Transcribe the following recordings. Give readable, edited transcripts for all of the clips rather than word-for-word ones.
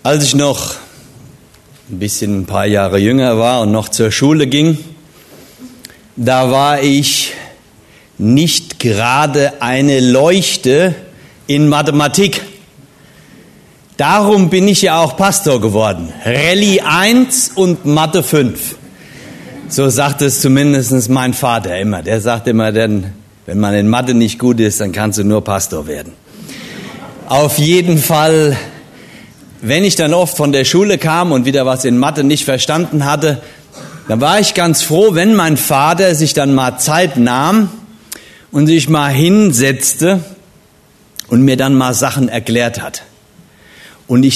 Als ich noch ein paar Jahre jünger war und noch zur Schule ging, da war ich nicht gerade eine Leuchte in Mathematik. Darum bin ich ja auch Pastor geworden. Rallye 1 und Mathe 5. So sagt es zumindest mein Vater immer. Der sagt immer, denn, wenn man in Mathe nicht gut ist, dann kannst du nur Pastor werden. Auf jeden Fall, wenn ich dann oft von der Schule kam und wieder was in Mathe nicht verstanden hatte, dann war ich ganz froh, wenn mein Vater sich dann mal Zeit nahm und sich mal hinsetzte und mir dann mal Sachen erklärt hat. Und mir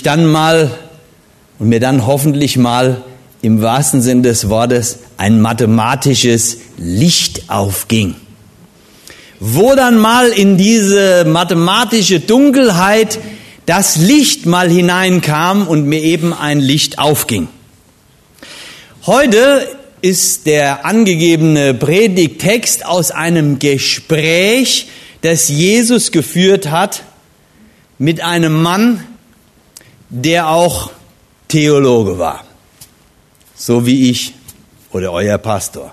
dann hoffentlich mal im wahrsten Sinne des Wortes ein mathematisches Licht aufging. Wo dann mal in diese mathematische Dunkelheit das Licht mal hineinkam und mir eben ein Licht aufging. Heute ist der angegebene Predigttext aus einem Gespräch, das Jesus geführt hat mit einem Mann, der auch Theologe war, so wie ich oder euer Pastor.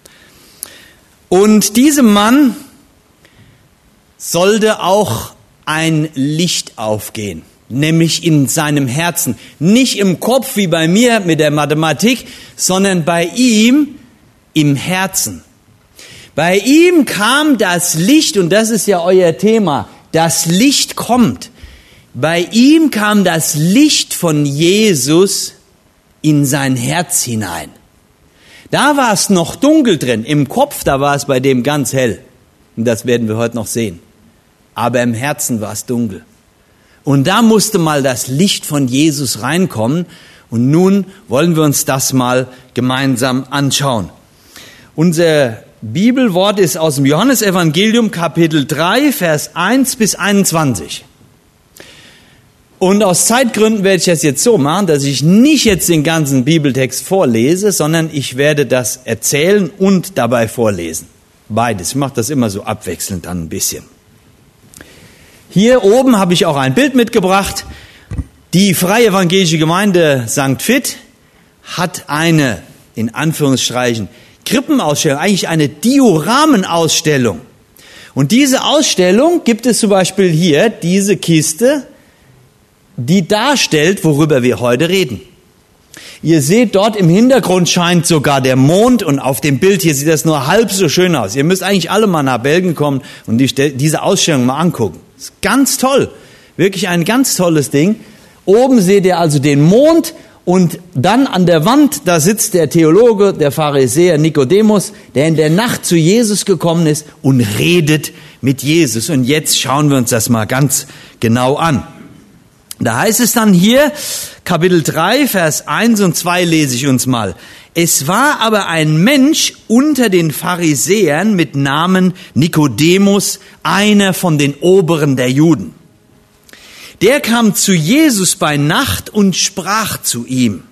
Und diesem Mann sollte auch ein Licht aufgehen, nämlich in seinem Herzen. Nicht im Kopf wie bei mir mit der Mathematik, sondern bei ihm im Herzen. Bei ihm kam das Licht, und das ist ja euer Thema, das Licht kommt. Bei ihm kam das Licht von Jesus in sein Herz hinein. Da war es noch dunkel drin, im Kopf, da war es bei dem ganz hell. Und das werden wir heute noch sehen. Aber im Herzen war es dunkel. Und da musste mal das Licht von Jesus reinkommen. Und nun wollen wir uns das mal gemeinsam anschauen. Unser Bibelwort ist aus dem Johannesevangelium, Kapitel 3, Vers 1 bis 21. Und aus Zeitgründen werde ich das jetzt so machen, dass ich nicht jetzt den ganzen Bibeltext vorlese, sondern ich werde das erzählen und dabei vorlesen. Beides. Ich mache das immer so abwechselnd dann ein bisschen. Hier oben habe ich auch ein Bild mitgebracht. Die Freie Evangelische Gemeinde St. Vith hat eine, in Anführungsstrichen, Krippenausstellung, eigentlich eine Dioramenausstellung. Und diese Ausstellung gibt es zum Beispiel hier, diese Kiste, die darstellt, worüber wir heute reden. Ihr seht, dort im Hintergrund scheint sogar der Mond und auf dem Bild hier sieht das nur halb so schön aus. Ihr müsst eigentlich alle mal nach Belgien kommen und diese Ausstellung mal angucken. Das ist ganz toll, wirklich ein ganz tolles Ding. Oben seht ihr also den Mond und dann an der Wand, da sitzt der Theologe, der Pharisäer Nikodemus, der in der Nacht zu Jesus gekommen ist und redet mit Jesus. Und jetzt schauen wir uns das mal ganz genau an. Da heißt es dann hier, Kapitel 3, Vers 1 und 2 lese ich uns mal. Es war aber ein Mensch unter den Pharisäern mit Namen Nikodemus, einer von den Oberen der Juden. Der kam zu Jesus bei Nacht und sprach zu ihm: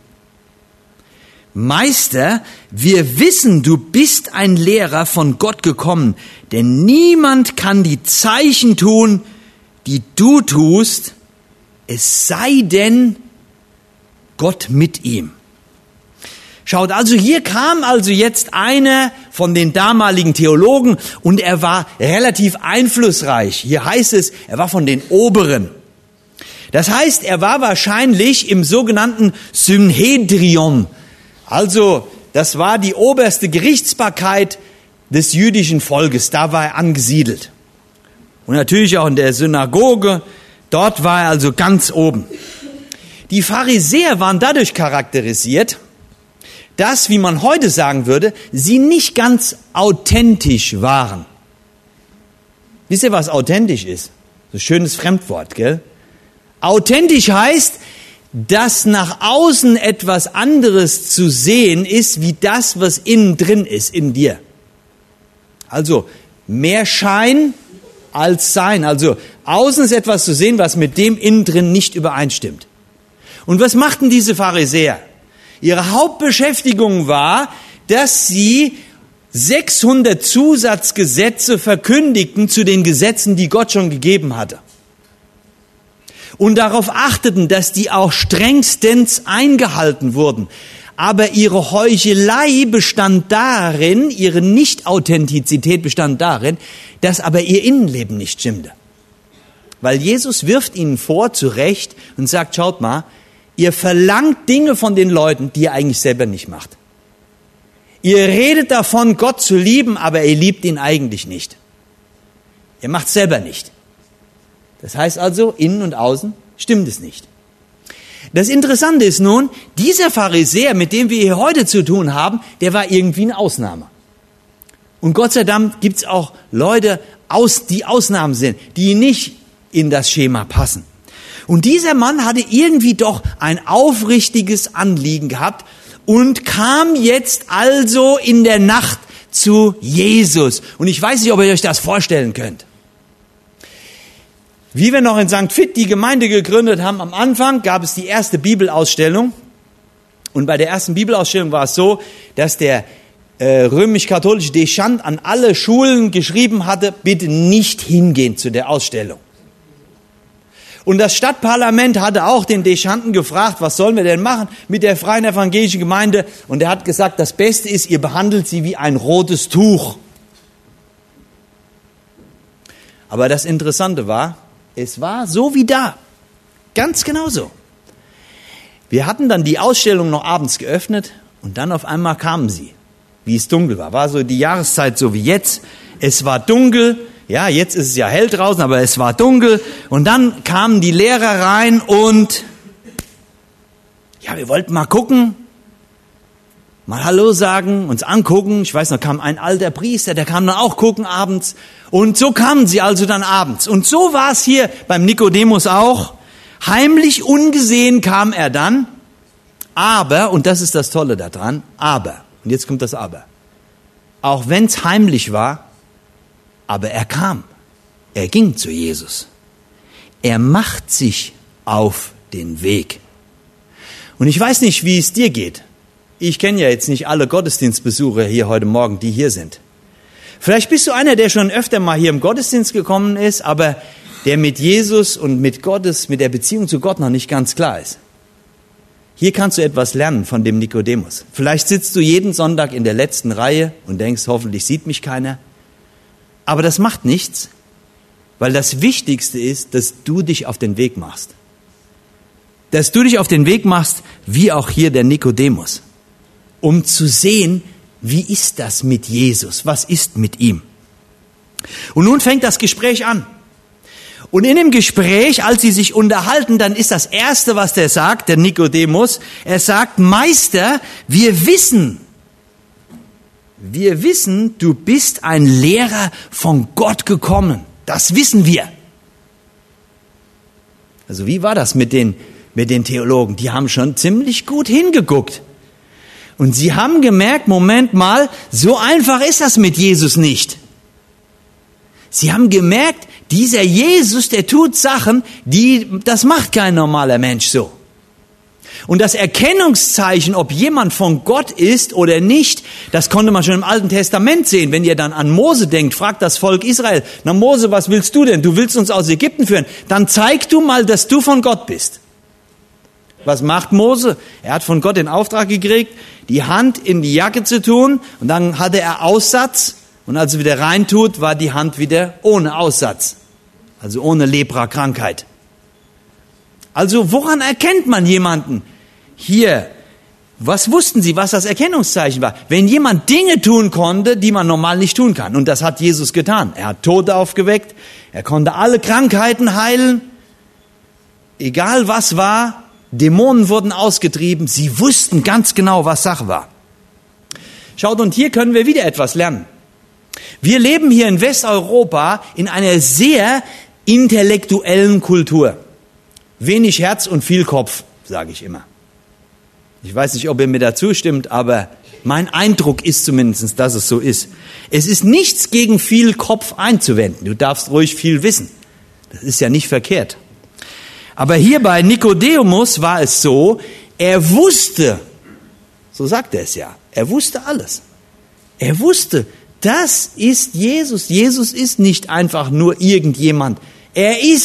Meister, wir wissen, du bist ein Lehrer von Gott gekommen, denn niemand kann die Zeichen tun, die du tust, es sei denn Gott mit ihm. Schaut, also hier kam also jetzt einer von den damaligen Theologen und er war relativ einflussreich. Hier heißt es, er war von den Oberen. Das heißt, er war wahrscheinlich im sogenannten Synhedrion. Also, das war die oberste Gerichtsbarkeit des jüdischen Volkes. Da war er angesiedelt. Und natürlich auch in der Synagoge. Dort war er also ganz oben. Die Pharisäer waren dadurch charakterisiert, dass, wie man heute sagen würde, sie nicht ganz authentisch waren. Wisst ihr, was authentisch ist? So ein schönes Fremdwort, gell? Authentisch heißt, dass nach außen etwas anderes zu sehen ist, wie das, was innen drin ist, in dir. Also mehr Schein als Sein. Also außen ist etwas zu sehen, was mit dem innen drin nicht übereinstimmt. Und was machten diese Pharisäer? Ihre Hauptbeschäftigung war, dass sie 600 Zusatzgesetze verkündigten zu den Gesetzen, die Gott schon gegeben hatte. und darauf achteten, dass die auch strengstens eingehalten wurden. Aber ihre Heuchelei bestand darin, ihre Nicht-Authentizität bestand darin, dass aber ihr Innenleben nicht stimmte. Weil Jesus wirft ihnen vor, zu Recht, und sagt, schaut mal, ihr verlangt Dinge von den Leuten, die ihr eigentlich selber nicht macht. Ihr redet davon, Gott zu lieben, aber ihr liebt ihn eigentlich nicht. Ihr macht es selber nicht. Das heißt also, innen und außen stimmt es nicht. Das Interessante ist nun, dieser Pharisäer, mit dem wir hier heute zu tun haben, der war irgendwie eine Ausnahme. Und Gott sei Dank gibt es auch Leute, die Ausnahmen sind, die nicht in das Schema passen. Und dieser Mann hatte irgendwie doch ein aufrichtiges Anliegen gehabt und kam jetzt also in der Nacht zu Jesus. Und ich weiß nicht, ob ihr euch das vorstellen könnt. Wie wir noch in St. Vith die Gemeinde gegründet haben, am Anfang gab es die erste Bibelausstellung. Und bei der ersten Bibelausstellung war es so, dass der römisch-katholische Dechant an alle Schulen geschrieben hatte, bitte nicht hingehen zu der Ausstellung. Und das Stadtparlament hatte auch den Dechanten gefragt, was sollen wir denn machen mit der Freien Evangelischen Gemeinde? Und er hat gesagt, das Beste ist, ihr behandelt sie wie ein rotes Tuch. Aber das Interessante war, es war so wie da. Ganz genau so. Wir hatten dann die Ausstellung noch abends geöffnet und dann auf einmal kamen sie, wie es dunkel war. War so die Jahreszeit so wie jetzt. Es war dunkel. Ja, jetzt ist es ja hell draußen, aber es war dunkel. Und dann kamen die Lehrer rein und ja, wir wollten mal gucken, mal Hallo sagen, uns angucken. Ich weiß noch, kam ein alter Priester, der kam dann auch gucken abends. Und so kamen sie also dann abends. Und so war es hier beim Nikodemus auch. Heimlich, ungesehen kam er dann. Aber, und das ist das Tolle daran, aber, und jetzt kommt das Aber. Auch wenn es heimlich war, aber er kam. Er ging zu Jesus. Er macht sich auf den Weg. Und ich weiß nicht, wie es dir geht. Ich kenne ja jetzt nicht alle Gottesdienstbesucher hier heute Morgen, die hier sind. Vielleicht bist du einer, der schon öfter mal hier im Gottesdienst gekommen ist, aber der mit Jesus und mit der Beziehung zu Gott noch nicht ganz klar ist. Hier kannst du etwas lernen von dem Nikodemus. Vielleicht sitzt du jeden Sonntag in der letzten Reihe und denkst, hoffentlich sieht mich keiner. Aber das macht nichts, weil das Wichtigste ist, dass du dich auf den Weg machst. Dass du dich auf den Weg machst, wie auch hier der Nikodemus, um zu sehen, wie ist das mit Jesus? Was ist mit ihm? Und nun fängt das Gespräch an. Und in dem Gespräch, als sie sich unterhalten, dann ist das Erste, was der sagt, der Nikodemus, er sagt, Meister, wir wissen, du bist ein Lehrer von Gott gekommen. Das wissen wir. Also wie war das mit den Theologen? Die haben schon ziemlich gut hingeguckt. Und sie haben gemerkt, Moment mal, so einfach ist das mit Jesus nicht. Sie haben gemerkt, dieser Jesus, der tut Sachen, das macht kein normaler Mensch so. Und das Erkennungszeichen, ob jemand von Gott ist oder nicht, das konnte man schon im Alten Testament sehen. Wenn ihr dann an Mose denkt, fragt das Volk Israel, na Mose, was willst du denn? Du willst uns aus Ägypten führen. Dann zeig du mal, dass du von Gott bist. Was macht Mose? Er hat von Gott den Auftrag gekriegt, die Hand in die Jacke zu tun und dann hatte er Aussatz und als er wieder reintut, war die Hand wieder ohne Aussatz, also ohne Lepra-Krankheit. Also woran erkennt man jemanden? Hier, was wussten sie, was das Erkennungszeichen war? Wenn jemand Dinge tun konnte, die man normal nicht tun kann. Und das hat Jesus getan. Er hat Tote aufgeweckt, er konnte alle Krankheiten heilen, egal was war. Dämonen wurden ausgetrieben, sie wussten ganz genau, was Sache war. Schaut, und hier können wir wieder etwas lernen. Wir leben hier in Westeuropa in einer sehr intellektuellen Kultur. Wenig Herz und viel Kopf, sage ich immer. Ich weiß nicht, ob ihr mir dazu stimmt, aber mein Eindruck ist zumindest, dass es so ist. Es ist nichts gegen viel Kopf einzuwenden. Du darfst ruhig viel wissen. Das ist ja nicht verkehrt. Aber hier bei Nikodemus war es so, er wusste, so sagt er es ja, er wusste alles. Er wusste, das ist Jesus. Jesus ist nicht einfach nur irgendjemand. Er ist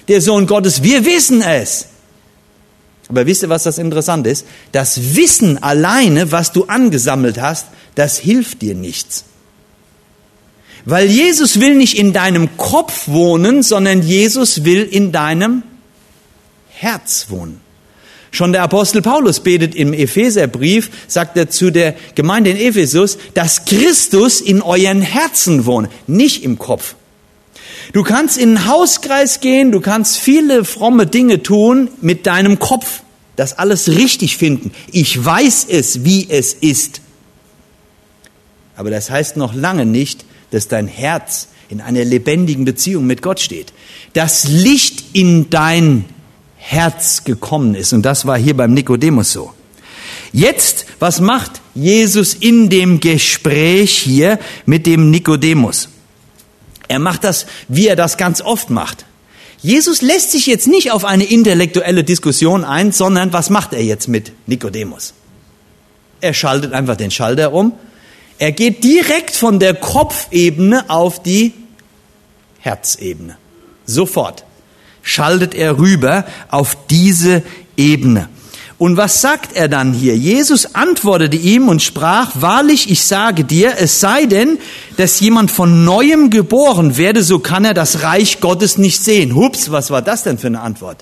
der Sohn Gottes. Wir wissen es. Aber wisst ihr, was das Interessante ist? Das Wissen alleine, was du angesammelt hast, das hilft dir nichts. Weil Jesus will nicht in deinem Kopf wohnen, sondern Jesus will in deinem Herz wohnen. Schon der Apostel Paulus betet im Epheserbrief, sagt er zu der Gemeinde in Ephesus, dass Christus in euren Herzen wohne, nicht im Kopf. Du kannst in einen Hauskreis gehen, du kannst viele fromme Dinge tun mit deinem Kopf, das alles richtig finden. Ich weiß es, wie es ist. Aber das heißt noch lange nicht, dass dein Herz in einer lebendigen Beziehung mit Gott steht. Das Licht in dein Herz gekommen ist. Und das war hier beim Nikodemus so. Jetzt, was macht Jesus in dem Gespräch hier mit dem Nikodemus? Er macht das, wie er das ganz oft macht. Jesus lässt sich jetzt nicht auf eine intellektuelle Diskussion ein, sondern was macht er jetzt mit Nikodemus? Er schaltet einfach den Schalter um. Er geht direkt von der Kopfebene auf die Herzebene. Sofort schaltet er rüber auf diese Ebene. Und was sagt er dann hier? Jesus antwortete ihm und sprach, wahrlich, ich sage dir, es sei denn, dass jemand von Neuem geboren werde, so kann er das Reich Gottes nicht sehen. Hups, was war das denn für eine Antwort?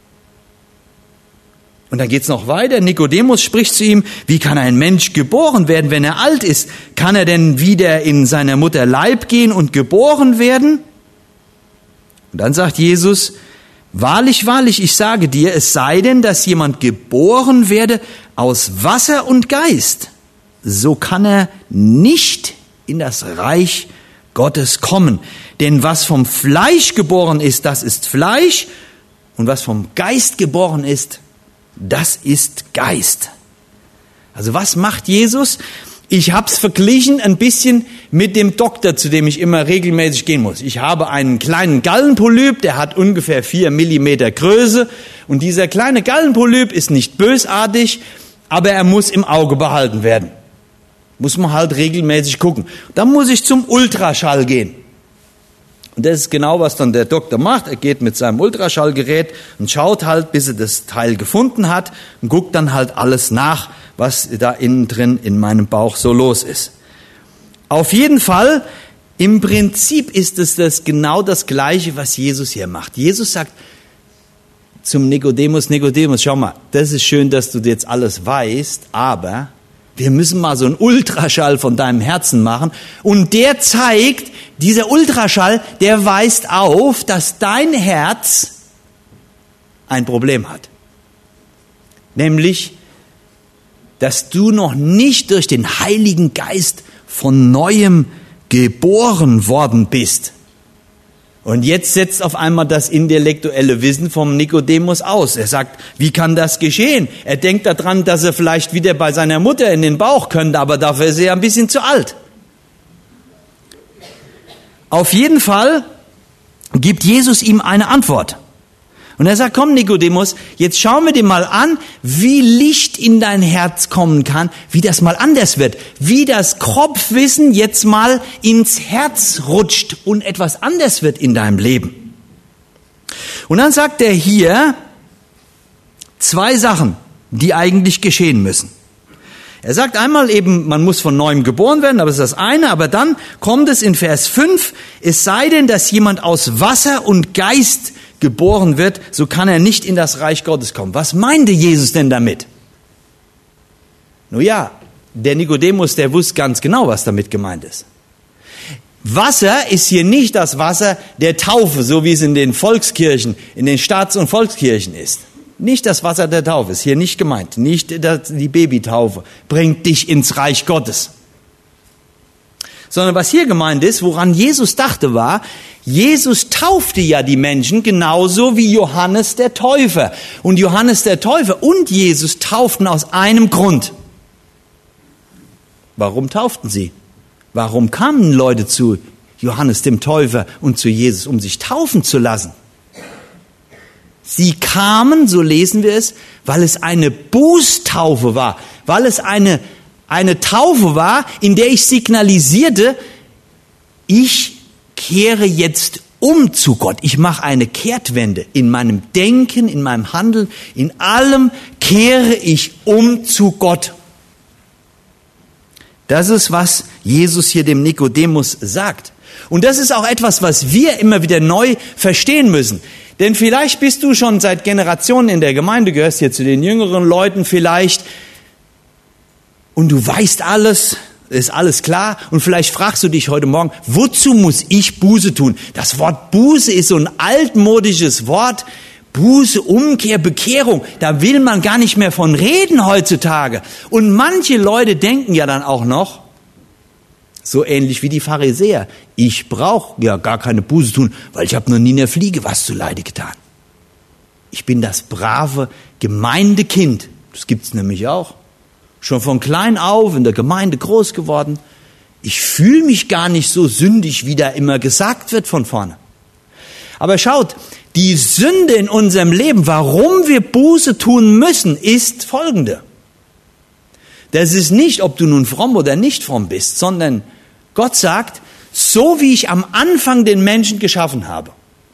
Und dann geht's noch weiter. Nikodemus spricht zu ihm, wie kann ein Mensch geboren werden, wenn er alt ist? Kann er denn wieder in seiner Mutter Leib gehen und geboren werden? Und dann sagt Jesus, wahrlich, wahrlich, ich sage dir, es sei denn, dass jemand geboren werde aus Wasser und Geist, so kann er nicht in das Reich Gottes kommen. Denn was vom Fleisch geboren ist, das ist Fleisch, und was vom Geist geboren ist, das ist Geist. Also was macht Jesus? Ich habe es verglichen ein bisschen mit dem Doktor, zu dem ich immer regelmäßig gehen muss. Ich habe einen kleinen Gallenpolyp, der hat ungefähr 4 Millimeter Größe. Und dieser kleine Gallenpolyp ist nicht bösartig, aber er muss im Auge behalten werden. Muss man halt regelmäßig gucken. Dann muss ich zum Ultraschall gehen. Und das ist genau, was dann der Doktor macht. Er geht mit seinem Ultraschallgerät und schaut halt, bis er das Teil gefunden hat und guckt dann halt alles nach, was da innen drin in meinem Bauch so los ist. Auf jeden Fall, im Prinzip ist es das genau das Gleiche, was Jesus hier macht. Jesus sagt zum Nikodemus, Nikodemus, schau mal, das ist schön, dass du jetzt alles weißt, aber wir müssen mal so einen Ultraschall von deinem Herzen machen. Und der zeigt, dieser Ultraschall, der weist auf, dass dein Herz ein Problem hat. Nämlich, dass du noch nicht durch den Heiligen Geist von Neuem geboren worden bist. Und jetzt setzt auf einmal das intellektuelle Wissen vom Nikodemus aus. Er sagt, wie kann das geschehen? Er denkt daran, dass er vielleicht wieder bei seiner Mutter in den Bauch könnte, aber dafür ist er ja ein bisschen zu alt. Auf jeden Fall gibt Jesus ihm eine Antwort. Und er sagt, komm Nikodemus, jetzt schauen wir dir mal an, wie Licht in dein Herz kommen kann, wie das mal anders wird, wie das Kopfwissen jetzt mal ins Herz rutscht und etwas anders wird in deinem Leben. Und dann sagt er hier 2 Sachen, die eigentlich geschehen müssen. Er sagt einmal eben, man muss von Neuem geboren werden, aber das ist das eine, aber dann kommt es in Vers 5, es sei denn, dass jemand aus Wasser und Geist geboren wird, so kann er nicht in das Reich Gottes kommen. Was meinte Jesus denn damit? Nun ja, der Nikodemus, der wusste ganz genau, was damit gemeint ist. Wasser ist hier nicht das Wasser der Taufe, so wie es in den Volkskirchen, in den Staats- und Volkskirchen ist. Nicht das Wasser der Taufe, ist hier nicht gemeint. Nicht die Babytaufe bringt dich ins Reich Gottes. Sondern was hier gemeint ist, woran Jesus dachte, war, Jesus taufte ja die Menschen genauso wie Johannes der Täufer. Und Johannes der Täufer und Jesus tauften aus einem Grund. Warum tauften sie? Warum kamen Leute zu Johannes dem Täufer und zu Jesus, um sich taufen zu lassen? Sie kamen, so lesen wir es, weil es eine Bußtaufe war, weil es eine Taufe war, in der ich signalisierte, ich kehre jetzt um zu Gott. Ich mache eine Kehrtwende in meinem Denken, in meinem Handeln, in allem kehre ich um zu Gott. Das ist, was Jesus hier dem Nikodemus sagt. Und das ist auch etwas, was wir immer wieder neu verstehen müssen. Denn vielleicht bist du schon seit Generationen in der Gemeinde, gehörst hier zu den jüngeren Leuten vielleicht, und du weißt alles, ist alles klar. Und vielleicht fragst du dich heute Morgen, wozu muss ich Buße tun? Das Wort Buße ist so ein altmodisches Wort. Buße, Umkehr, Bekehrung, da will man gar nicht mehr von reden heutzutage. Und manche Leute denken ja dann auch noch, so ähnlich wie die Pharisäer, ich brauche ja gar keine Buße tun, weil ich habe noch nie einer Fliege was zuleide getan. Ich bin das brave Gemeindekind, das gibt's nämlich auch. Schon von klein auf in der Gemeinde groß geworden. Ich fühle mich gar nicht so sündig, wie da immer gesagt wird von vorne. Aber schaut, die Sünde in unserem Leben, warum wir Buße tun müssen, ist folgende. Das ist nicht, ob du nun fromm oder nicht fromm bist, sondern Gott sagt, so wie ich am Anfang den Menschen geschaffen habe.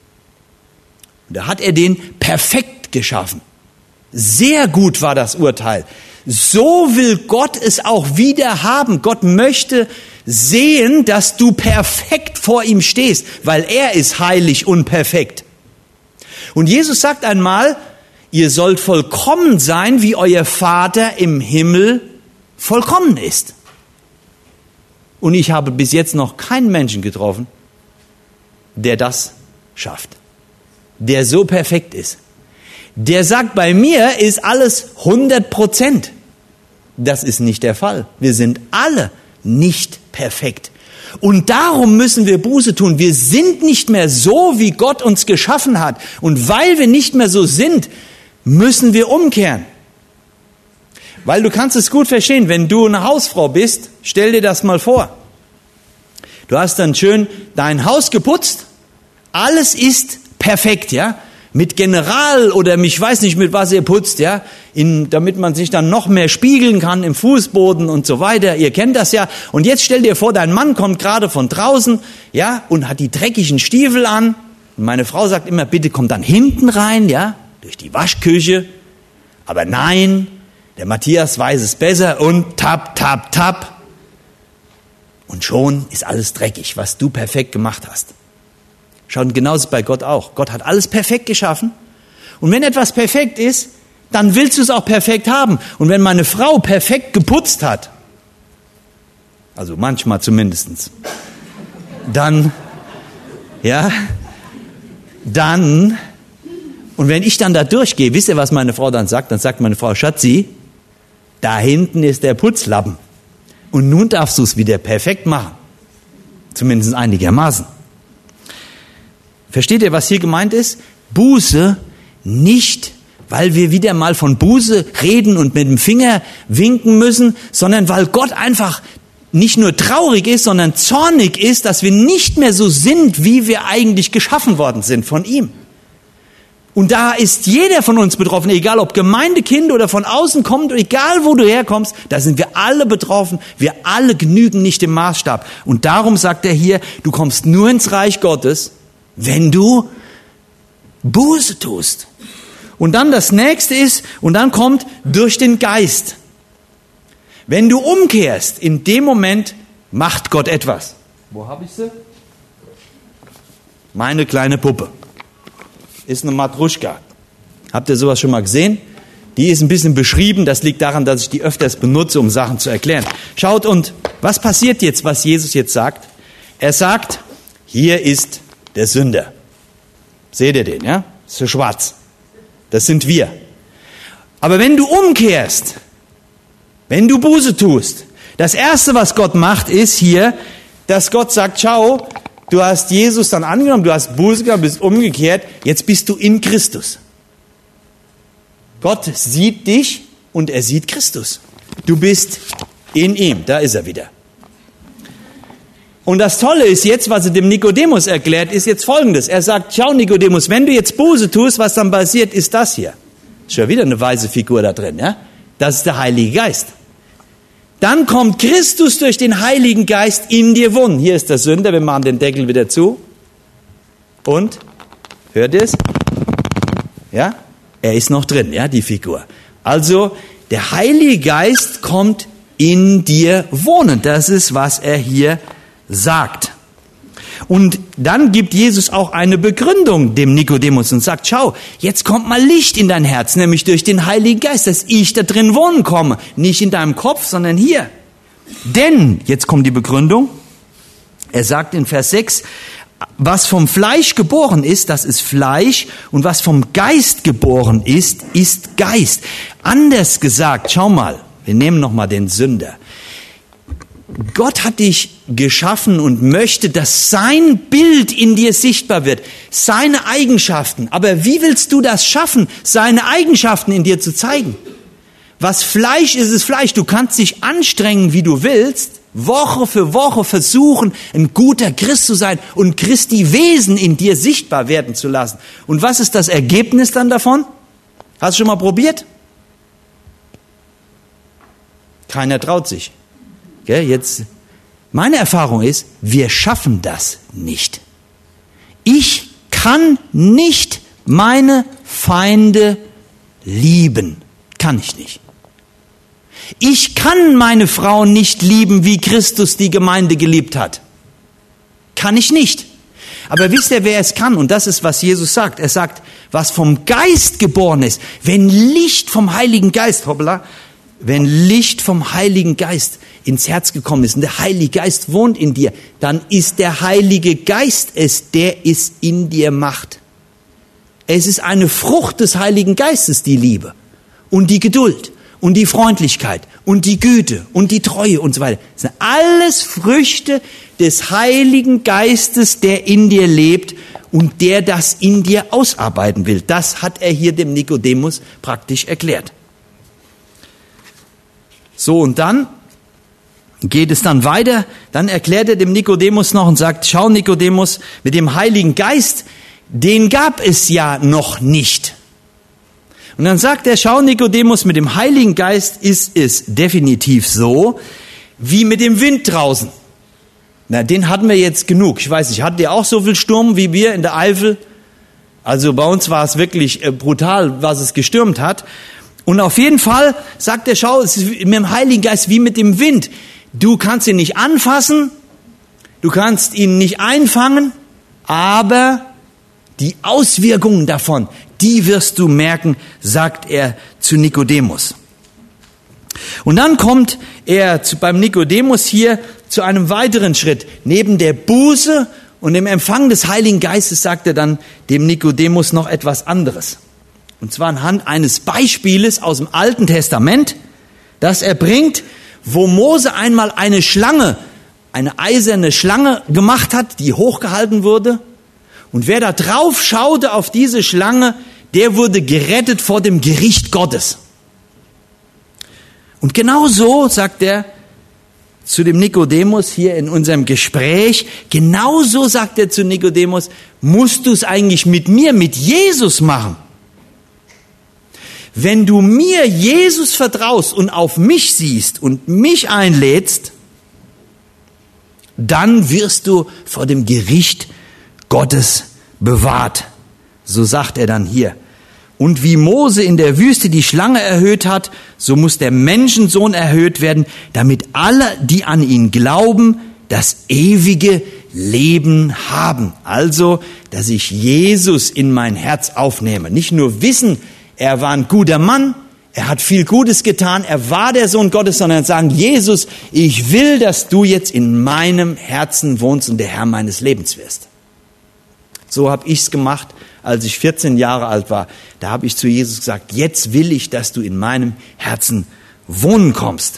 Da hat er den perfekt geschaffen. Sehr gut war das Urteil. So will Gott es auch wieder haben. Gott möchte sehen, dass du perfekt vor ihm stehst, weil er ist heilig und perfekt. Und Jesus sagt einmal, ihr sollt vollkommen sein, wie euer Vater im Himmel vollkommen ist. Und ich habe bis jetzt noch keinen Menschen getroffen, der das schafft, der so perfekt ist. Der sagt, bei mir ist alles 100%. Das ist nicht der Fall. Wir sind alle nicht perfekt. Und darum müssen wir Buße tun. Wir sind nicht mehr so, wie Gott uns geschaffen hat. Und weil wir nicht mehr so sind, müssen wir umkehren. Weil du kannst es gut verstehen, wenn du eine Hausfrau bist, stell dir das mal vor. Du hast dann schön dein Haus geputzt, alles ist perfekt, ja? Mit General oder ich weiß nicht, mit was ihr putzt, ja, damit man sich dann noch mehr spiegeln kann im Fußboden und so weiter. Ihr kennt das ja. Und jetzt stell dir vor, dein Mann kommt gerade von draußen, ja, und hat die dreckigen Stiefel an. Und meine Frau sagt immer, bitte komm dann hinten rein, ja, durch die Waschküche. Aber nein, der Matthias weiß es besser und tap, tap, tap. Und schon ist alles dreckig, was du perfekt gemacht hast. Schaut, genauso bei Gott auch. Gott hat alles perfekt geschaffen. Und wenn etwas perfekt ist, dann willst du es auch perfekt haben. Und wenn meine Frau perfekt geputzt hat, also manchmal zumindest, dann, und wenn ich dann da durchgehe, wisst ihr, was meine Frau dann sagt? Dann sagt meine Frau, Schatzi, da hinten ist der Putzlappen. Und nun darfst du es wieder perfekt machen. Zumindest einigermaßen. Versteht ihr, was hier gemeint ist? Buße nicht, weil wir wieder mal von Buße reden und mit dem Finger winken müssen, sondern weil Gott einfach nicht nur traurig ist, sondern zornig ist, dass wir nicht mehr so sind, wie wir eigentlich geschaffen worden sind von ihm. Und da ist jeder von uns betroffen, egal ob Gemeindekind oder von außen kommt, egal wo du herkommst, da sind wir alle betroffen, wir alle genügen nicht dem Maßstab. Und darum sagt er hier, du kommst nur ins Reich Gottes, wenn du Buße tust. Und dann das nächste ist, und dann kommt durch den Geist. Wenn du umkehrst, in dem Moment macht Gott etwas. Wo habe ich sie? Meine kleine Puppe. Ist eine Matruschka. Habt ihr sowas schon mal gesehen? Die ist ein bisschen beschrieben, das liegt daran, dass ich die öfters benutze, um Sachen zu erklären. Schaut, und was passiert jetzt, was Jesus jetzt sagt? Er sagt, hier ist der Sünder. Seht ihr den, ja? Ist so schwarz. Das sind wir. Aber wenn du umkehrst, wenn du Buße tust, das Erste, was Gott macht, ist hier, dass Gott sagt, schau, du hast Jesus dann angenommen, du hast Buße gehabt, bist umgekehrt, jetzt bist du in Christus. Gott sieht dich und er sieht Christus. Du bist in ihm, da ist er wieder. Und das Tolle ist jetzt, was er dem Nikodemus erklärt, ist jetzt Folgendes. Er sagt, schau Nikodemus, wenn du jetzt Buße tust, was dann passiert, ist das hier. Ist schon wieder eine weise Figur da drin, ja? Das ist der Heilige Geist. Dann kommt Christus durch den Heiligen Geist in dir wohnen. Hier ist der Sünder, wir machen den Deckel wieder zu. Und, hört ihr es? Ja, er ist noch drin, ja, die Figur. Also, der Heilige Geist kommt in dir wohnen. Das ist, was er hier sagt. Und dann gibt Jesus auch eine Begründung dem Nikodemus und sagt, schau, jetzt kommt mal Licht in dein Herz, nämlich durch den Heiligen Geist, dass ich da drin wohnen komme. Nicht in deinem Kopf, sondern hier. Denn, jetzt kommt die Begründung, er sagt in Vers 6, was vom Fleisch geboren ist, das ist Fleisch, und was vom Geist geboren ist, ist Geist. Anders gesagt, schau mal, wir nehmen nochmal den Sünder. Gott hat dich geschaffen und möchte, dass sein Bild in dir sichtbar wird, seine Eigenschaften. Aber wie willst du das schaffen, seine Eigenschaften in dir zu zeigen? Was Fleisch ist, ist Fleisch. Du kannst dich anstrengen, wie du willst, Woche für Woche versuchen, ein guter Christ zu sein und Christi Wesen in dir sichtbar werden zu lassen. Und was ist das Ergebnis dann davon? Hast du schon mal probiert? Keiner traut sich. Jetzt, meine Erfahrung ist, wir schaffen das nicht. Ich kann nicht meine Feinde lieben. Kann ich nicht. Ich kann meine Frau nicht lieben, wie Christus die Gemeinde geliebt hat. Kann ich nicht. Aber wisst ihr, wer es kann? Und das ist, was Jesus sagt. Er sagt, was vom Geist geboren ist, wenn Licht vom Heiligen Geist, wenn Licht vom Heiligen Geist ins Herz gekommen ist und der Heilige Geist wohnt in dir, dann ist der Heilige Geist es, der es in dir macht. Es ist eine Frucht des Heiligen Geistes, die Liebe und die Geduld und die Freundlichkeit und die Güte und die Treue und so weiter. Das sind alles Früchte des Heiligen Geistes, der in dir lebt und der das in dir ausarbeiten will. Das hat er hier dem Nikodemus praktisch erklärt. So, und dann geht es dann weiter. Dann erklärt er dem Nikodemus noch und sagt, schau Nikodemus, mit dem Heiligen Geist, den gab es ja noch nicht. Und dann sagt er, schau Nikodemus, mit dem Heiligen Geist ist es definitiv so, wie mit dem Wind draußen. Na, den hatten wir jetzt genug. Ich weiß nicht, hattet ihr auch so viel Sturm wie wir in der Eifel? Also bei uns war es wirklich brutal, was es gestürmt hat. Und auf jeden Fall sagt er, schau, es ist mit dem Heiligen Geist wie mit dem Wind. Du kannst ihn nicht anfassen, du kannst ihn nicht einfangen, aber die Auswirkungen davon, die wirst du merken, sagt er zu Nikodemus. Und dann kommt er beim Nikodemus hier zu einem weiteren Schritt. Neben der Buße und dem Empfang des Heiligen Geistes sagt er dann dem Nikodemus noch etwas anderes. Und zwar anhand eines Beispieles aus dem Alten Testament, das er bringt, wo Mose einmal eine Schlange, eine eiserne Schlange gemacht hat, die hochgehalten wurde. Und wer da drauf schaute auf diese Schlange, der wurde gerettet vor dem Gericht Gottes. Und genau so, sagt er zu dem Nikodemus hier in unserem Gespräch, genauso sagt er zu Nikodemus, musst du es eigentlich mit mir, mit Jesus machen. Wenn du mir, Jesus, vertraust und auf mich siehst und mich einlädst, dann wirst du vor dem Gericht Gottes bewahrt. So sagt er dann hier. Und wie Mose in der Wüste die Schlange erhöht hat, so muss der Menschensohn erhöht werden, damit alle, die an ihn glauben, das ewige Leben haben. Also, dass ich Jesus in mein Herz aufnehme. Nicht nur wissen, er war ein guter Mann, er hat viel Gutes getan, er war der Sohn Gottes, sondern sagen, Jesus, ich will, dass du jetzt in meinem Herzen wohnst und der Herr meines Lebens wirst. So habe ich es gemacht, als ich 14 Jahre alt war. Da habe ich zu Jesus gesagt, jetzt will ich, dass du in meinem Herzen wohnen kommst.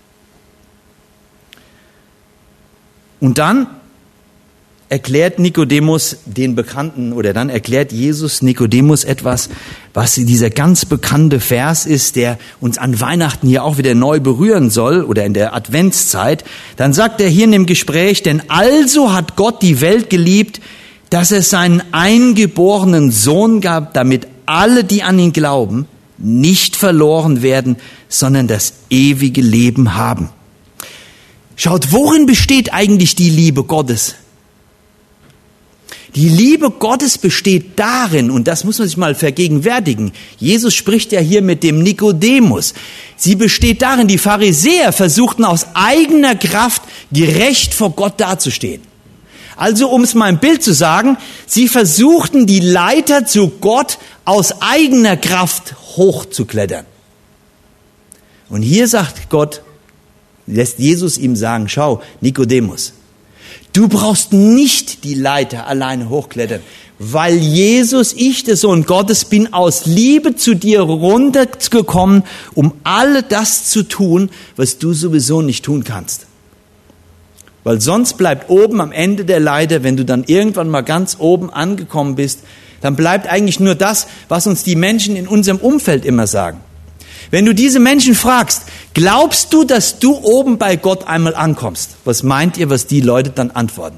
Und dann erklärt Nikodemus den Bekannten, oder dann erklärt Jesus Nikodemus etwas, was dieser ganz bekannte Vers ist, der uns an Weihnachten hier auch wieder neu berühren soll, oder in der Adventszeit. Dann sagt er hier in dem Gespräch, denn also hat Gott die Welt geliebt, dass er seinen eingeborenen Sohn gab, damit alle, die an ihn glauben, nicht verloren werden, sondern das ewige Leben haben. Schaut, worin besteht eigentlich die Liebe Gottes? Die Liebe Gottes besteht darin, und das muss man sich mal vergegenwärtigen. Jesus spricht ja hier mit dem Nikodemus. Sie besteht darin, die Pharisäer versuchten aus eigener Kraft gerecht vor Gott dazustehen. Also, um es mal im Bild zu sagen, sie versuchten die Leiter zu Gott aus eigener Kraft hochzuklettern. Und hier sagt Gott, lässt Jesus ihm sagen, schau, Nikodemus, du brauchst nicht die Leiter alleine hochklettern, weil Jesus, ich, der Sohn Gottes, bin aus Liebe zu dir runtergekommen, um all das zu tun, was du sowieso nicht tun kannst. Weil sonst bleibt oben am Ende der Leiter, wenn du dann irgendwann mal ganz oben angekommen bist, dann bleibt eigentlich nur das, was uns die Menschen in unserem Umfeld immer sagen. Wenn du diese Menschen fragst, glaubst du, dass du oben bei Gott einmal ankommst? Was meint ihr, was die Leute dann antworten?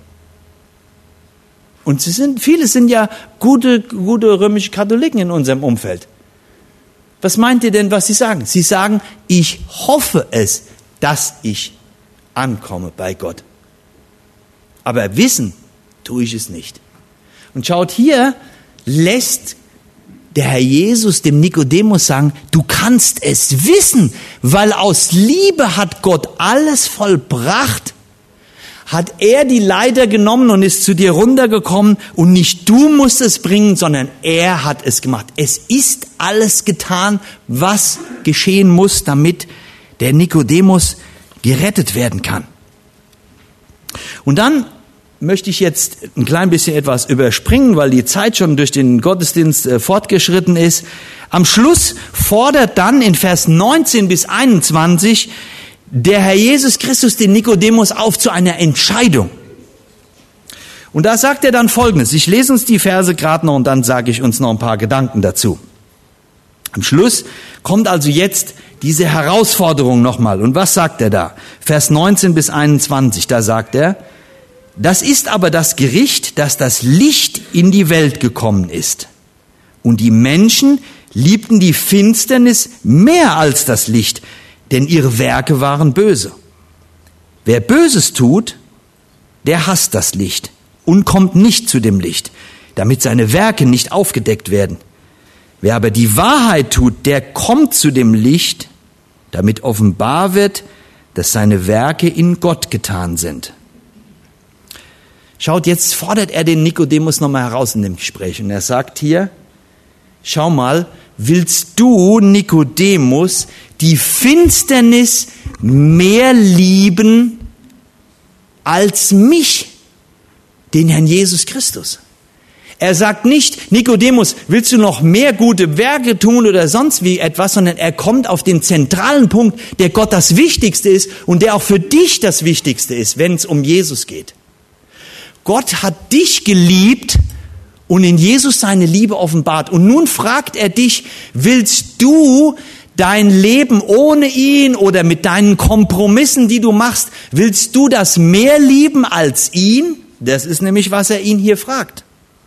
Und viele sind ja gute römische Katholiken in unserem Umfeld. Was meint ihr denn, was sie sagen? Sie sagen, ich hoffe es, dass ich ankomme bei Gott. Aber wissen tue ich es nicht. Und schaut, hier lässt der Herr Jesus dem Nikodemus sagen, du kannst es wissen, weil aus Liebe hat Gott alles vollbracht, hat er die Leiter genommen und ist zu dir runtergekommen und nicht du musst es bringen, sondern er hat es gemacht. Es ist alles getan, was geschehen muss, damit der Nikodemus gerettet werden kann. Und dann möchte ich jetzt ein klein bisschen etwas überspringen, weil die Zeit schon durch den Gottesdienst fortgeschritten ist. Am Schluss fordert dann in Vers 19 bis 21 der Herr Jesus Christus den Nikodemus auf zu einer Entscheidung. Und da sagt er dann Folgendes. Ich lese uns die Verse gerade noch und dann sage ich uns noch ein paar Gedanken dazu. Am Schluss kommt also jetzt diese Herausforderung nochmal. Und was sagt er da? Vers 19 bis 21, da sagt er, das ist aber das Gericht, dass das Licht in die Welt gekommen ist. Und die Menschen liebten die Finsternis mehr als das Licht, denn ihre Werke waren böse. Wer Böses tut, der hasst das Licht und kommt nicht zu dem Licht, damit seine Werke nicht aufgedeckt werden. Wer aber die Wahrheit tut, der kommt zu dem Licht, damit offenbar wird, dass seine Werke in Gott getan sind. Schaut, jetzt fordert er den Nikodemus nochmal heraus in dem Gespräch. Und er sagt hier, schau mal, willst du, Nikodemus, die Finsternis mehr lieben als mich, den Herrn Jesus Christus? Er sagt nicht, Nikodemus, willst du noch mehr gute Werke tun oder sonst wie etwas, sondern er kommt auf den zentralen Punkt, der Gott das Wichtigste ist und der auch für dich das Wichtigste ist, wenn es um Jesus geht. Gott hat dich geliebt und in Jesus seine Liebe offenbart. Und nun fragt er dich, willst du dein Leben ohne ihn oder mit deinen Kompromissen, die du machst, willst du das mehr lieben als ihn? Das ist nämlich, was er ihn hier fragt.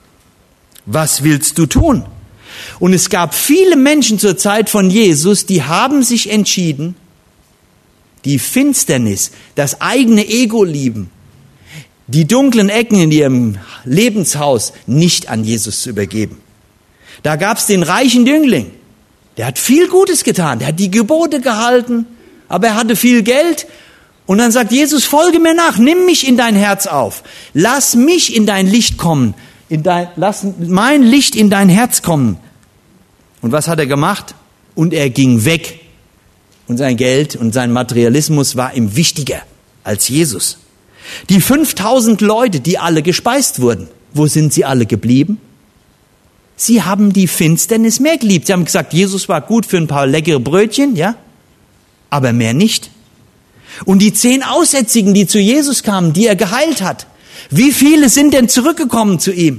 Was willst du tun? Und es gab viele Menschen zur Zeit von Jesus, die haben sich entschieden, die Finsternis, das eigene Ego lieben, die dunklen Ecken in ihrem Lebenshaus nicht an Jesus zu übergeben. Da gab es den reichen Jüngling, der hat viel Gutes getan, der hat die Gebote gehalten, aber er hatte viel Geld. Und dann sagt Jesus, folge mir nach, nimm mich in dein Herz auf, lass mich in dein Licht kommen, lass mein Licht in dein Herz kommen. Und was hat er gemacht? Und er ging weg. Und sein Geld und sein Materialismus war ihm wichtiger als Jesus. Die 5000 Leute, die alle gespeist wurden, wo sind sie alle geblieben? Sie haben die Finsternis mehr geliebt. Sie haben gesagt, Jesus war gut für ein paar leckere Brötchen, ja, aber mehr nicht. Und die 10 Aussätzigen, die zu Jesus kamen, die er geheilt hat, wie viele sind denn zurückgekommen zu ihm?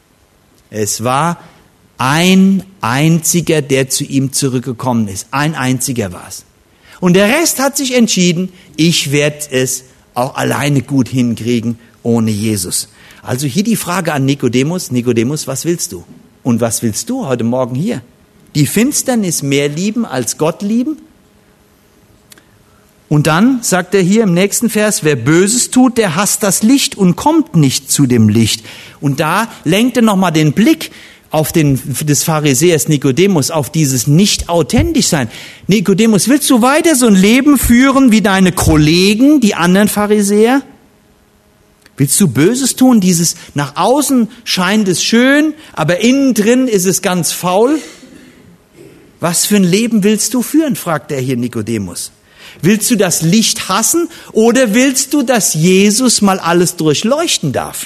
Es war ein einziger, der zu ihm zurückgekommen ist. Ein einziger war es. Und der Rest hat sich entschieden, ich werde es auch alleine gut hinkriegen ohne Jesus. Also hier die Frage an Nikodemus. Nikodemus, was willst du? Und was willst du heute Morgen hier? Die Finsternis mehr lieben als Gott lieben? Und dann sagt er hier im nächsten Vers, wer Böses tut, der hasst das Licht und kommt nicht zu dem Licht. Und da lenkt er nochmal den Blick auf des Pharisäers Nikodemus, auf dieses nicht authentisch sein. Nikodemus, willst du weiter so ein Leben führen wie deine Kollegen, die anderen Pharisäer? Willst du Böses tun? Dieses nach außen scheint es schön, aber innen drin ist es ganz faul. Was für ein Leben willst du führen, fragt er hier Nikodemus. Willst du das Licht hassen oder willst du, dass Jesus mal alles durchleuchten darf?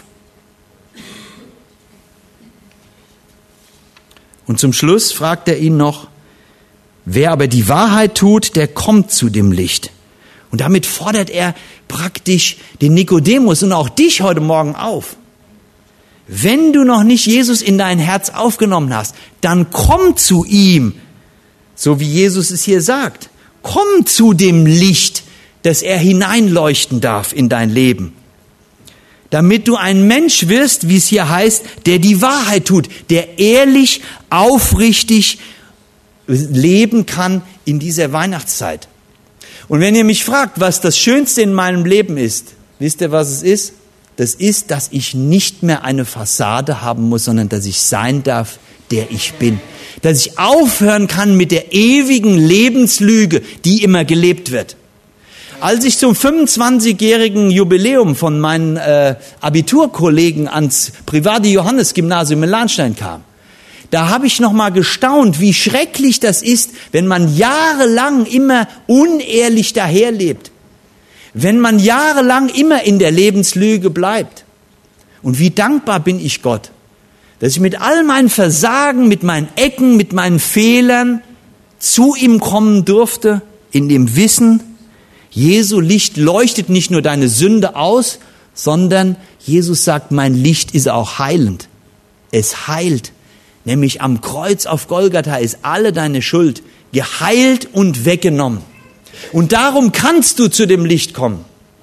Und zum Schluss fragt er ihn noch, wer aber die Wahrheit tut, der kommt zu dem Licht. Und damit fordert er praktisch den Nikodemus und auch dich heute Morgen auf. Wenn du noch nicht Jesus in dein Herz aufgenommen hast, dann komm zu ihm, so wie Jesus es hier sagt. Komm zu dem Licht, dass er hineinleuchten darf in dein Leben. Damit du ein Mensch wirst, wie es hier heißt, der die Wahrheit tut, der ehrlich, aufrichtig leben kann in dieser Weihnachtszeit. Und wenn ihr mich fragt, was das Schönste in meinem Leben ist, wisst ihr, was es ist? Das ist, dass ich nicht mehr eine Fassade haben muss, sondern dass ich sein darf, der ich bin. Dass ich aufhören kann mit der ewigen Lebenslüge, die immer gelebt wird. Als ich zum 25-jährigen Jubiläum von meinen Abiturkollegen ans private Johannes-Gymnasium in Lahnstein kam, da habe ich noch mal gestaunt, wie schrecklich das ist, wenn man jahrelang immer unehrlich daherlebt. Wenn man jahrelang immer in der Lebenslüge bleibt. Und wie dankbar bin ich Gott, dass ich mit all meinen Versagen, mit meinen Ecken, mit meinen Fehlern zu ihm kommen durfte, in dem Wissen, Jesu Licht leuchtet nicht nur deine Sünde aus, sondern Jesus sagt, mein Licht ist auch heilend. Es heilt. Nämlich am Kreuz auf Golgatha ist alle deine Schuld geheilt und weggenommen. Und darum kannst du zu dem Licht kommen.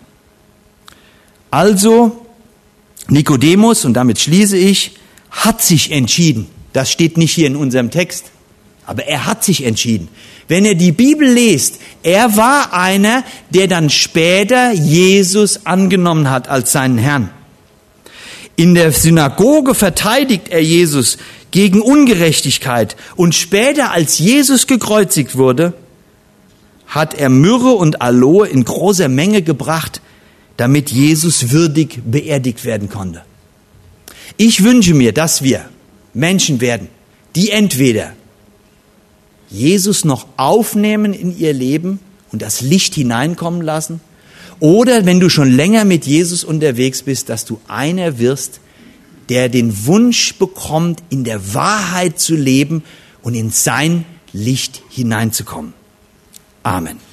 Also, Nikodemus, und damit schließe ich, hat sich entschieden. Das steht nicht hier in unserem Text, aber er hat sich entschieden. Wenn ihr die Bibel lest, er war einer, der dann später Jesus angenommen hat als seinen Herrn. In der Synagoge verteidigt er Jesus gegen Ungerechtigkeit. Und später, als Jesus gekreuzigt wurde, hat er Myrrhe und Aloe in großer Menge gebracht, damit Jesus würdig beerdigt werden konnte. Ich wünsche mir, dass wir Menschen werden, die entweder Jesus noch aufnehmen in ihr Leben und das Licht hineinkommen lassen, oder wenn du schon länger mit Jesus unterwegs bist, dass du einer wirst, der den Wunsch bekommt, in der Wahrheit zu leben und in sein Licht hineinzukommen. Amen.